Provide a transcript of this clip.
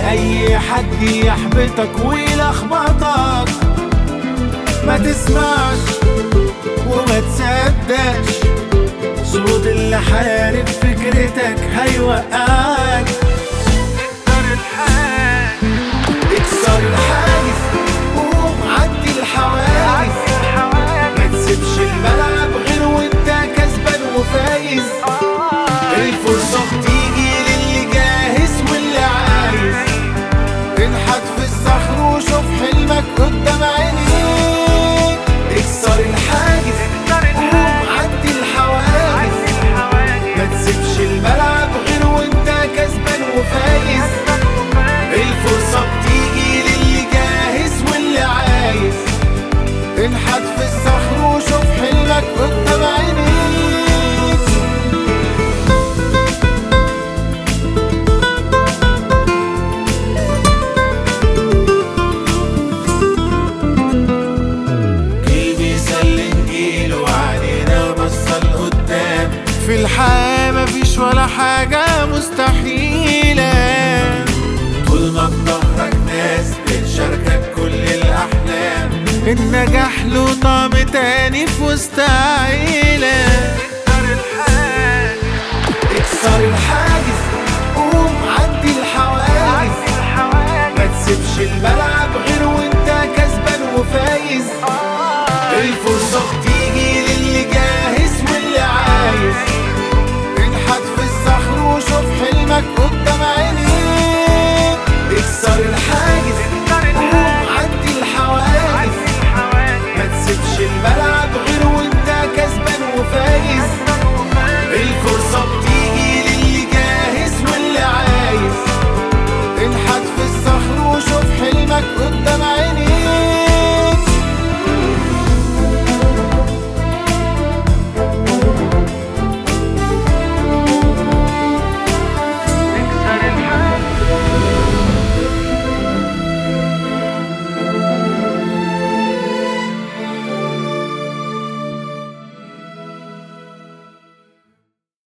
اي حد يحبطك ويلخبطك ما تسمعش وما تصدقش، صوت اللي حارب فكرتك هيوقعك. اكسر الحاجز قوم عدي الحواجز، ما تسيبش الملعب غير وانت كسبان وفايز. الفرصة بتيجي للي جاهز واللي عايز، انحت في الصخر وشوف حلمك قدام عينيك. اكسر الحاجز قوم عدي الحواجز، ما تسيبش الملعب غير وانت كسبان وفايز. الفرصة بتيجي للي جاهز واللي عايز، انحت في الصخر وشوف حلمك قدام عينيك. في الحياة مفيش ولا حاجة مستحيلة، طول ما في ظهرك ناس بتشاركك كل الأحلام. النجاح له طعم تاني في وسط عيلة. اكسر الحاجز قوم عدي الحواجز، ما تسيبش الملعب غير وانت كسبان وفايز. الفرصة بتيجي للي جاهز واللي عايز، انحت في الصخر وشوف حلمك قدام عينيك. اكسر الحاجز قوم عدي الحواجز، ما تسيبش الملعب غير وانت كسبان وفايز.